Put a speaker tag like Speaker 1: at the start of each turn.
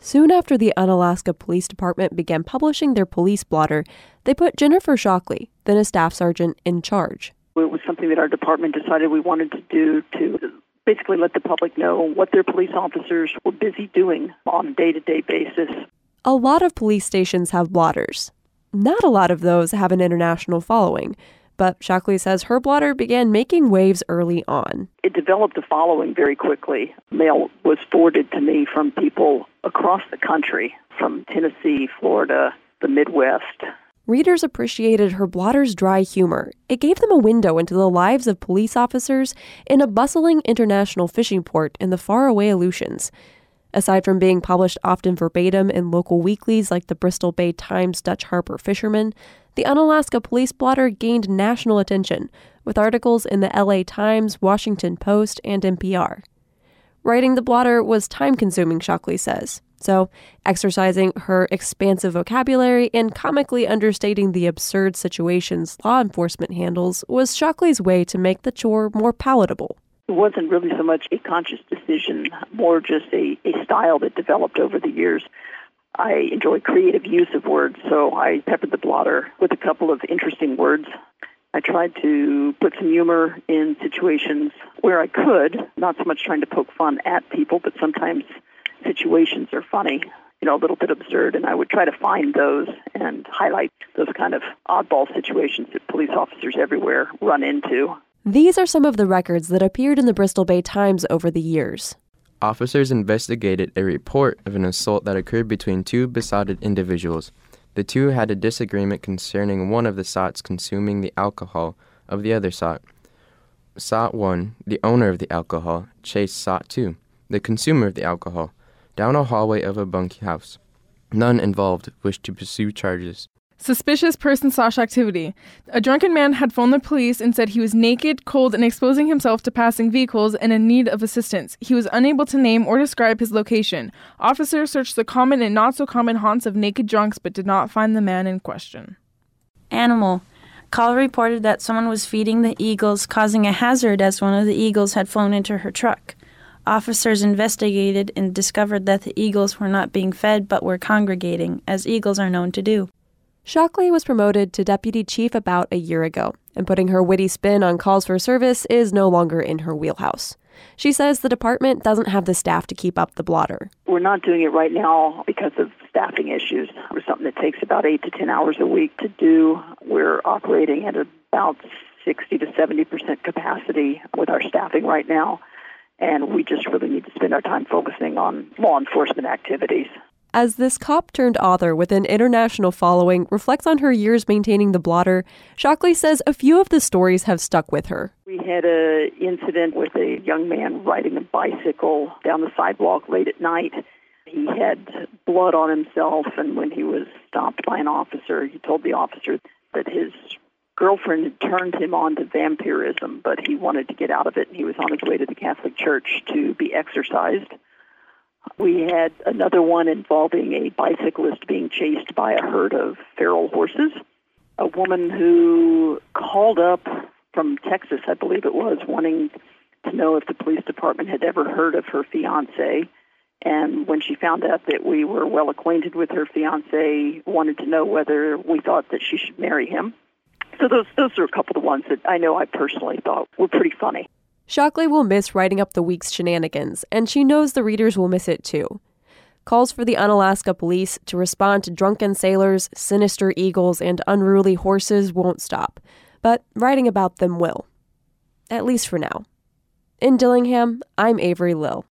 Speaker 1: Soon after the Unalaska Police Department began publishing their police blotter, they put Jennifer Shockley, then a staff sergeant, in charge.
Speaker 2: It was something that our department decided we wanted to do to basically let the public know what their police officers were busy doing on a day-to-day basis.
Speaker 1: A lot of police stations have blotters. Not a lot of those have an international following, but Shockley says her blotter began making waves early on.
Speaker 2: It developed a following very quickly. Mail was forwarded to me from people across the country, from Tennessee, Florida, the Midwest.
Speaker 1: Readers appreciated her blotter's dry humor. It gave them a window into the lives of police officers in a bustling international fishing port in the faraway Aleutians. Aside from being published often verbatim in local weeklies like the Bristol Bay Times Dutch Harbor Fisherman, the Unalaska Police Blotter gained national attention, with articles in the LA Times, Washington Post, and NPR. Writing the blotter was time-consuming, Shockley says, so exercising her expansive vocabulary and comically understating the absurd situations law enforcement handles was Shockley's way to make the chore more palatable.
Speaker 2: It wasn't really so much a conscious decision, more just a style that developed over the years. I enjoy creative use of words, so I peppered the blotter with a couple of interesting words. I tried to put some humor in situations where I could, not so much trying to poke fun at people, but sometimes situations are funny, a little bit absurd, and I would try to find those and highlight those kind of oddball situations that police officers everywhere run into.
Speaker 1: These are some of the records that appeared in the Bristol Bay Times over the years.
Speaker 3: Officers investigated a report of an assault that occurred between two besotted individuals. The two had a disagreement concerning one of the sots consuming the alcohol of the other sot. Sot 1, the owner of the alcohol, chased Sot 2, the consumer of the alcohol, down a hallway of a bunkhouse. None involved wished to pursue charges.
Speaker 4: Suspicious person/activity. A drunken man had phoned the police and said he was naked, cold, and exposing himself to passing vehicles and in need of assistance. He was unable to name or describe his location. Officers searched the common and not-so-common haunts of naked drunks but did not find the man in question.
Speaker 5: Animal. Call reported that someone was feeding the eagles, causing a hazard as one of the eagles had flown into her truck. Officers investigated and discovered that the eagles were not being fed but were congregating, as eagles are known to do.
Speaker 1: Shockley was promoted to deputy chief about a year ago, and putting her witty spin on calls for service is no longer in her wheelhouse. She says the department doesn't have the staff to keep up the blotter.
Speaker 2: We're not doing it right now because of staffing issues. It's something that takes about 8 to 10 hours a week to do. We're operating at about 60 to 70% capacity with our staffing right now, and we just really need to spend our time focusing on law enforcement activities.
Speaker 1: As this cop-turned-author with an international following reflects on her years maintaining the blotter, Shockley says a few of the stories have stuck with her.
Speaker 2: We had an incident with a young man riding a bicycle down the sidewalk late at night. He had blood on himself, and when he was stopped by an officer, he told the officer that his girlfriend had turned him on to vampirism, but he wanted to get out of it, and he was on his way to the Catholic Church to be exorcised. We had another one involving a bicyclist being chased by a herd of feral horses. A woman who called up from Texas, I believe it was, wanting to know if the police department had ever heard of her fiancé. And when she found out that we were well acquainted with her fiancé, wanted to know whether we thought that she should marry him. So those are a couple of the ones that I know I personally thought were pretty funny.
Speaker 1: Shockley will miss writing up the week's shenanigans, and she knows the readers will miss it too. Calls for the Unalaska police to respond to drunken sailors, sinister eagles, and unruly horses won't stop, but writing about them will. At least for now. In Dillingham, I'm Avery Lill.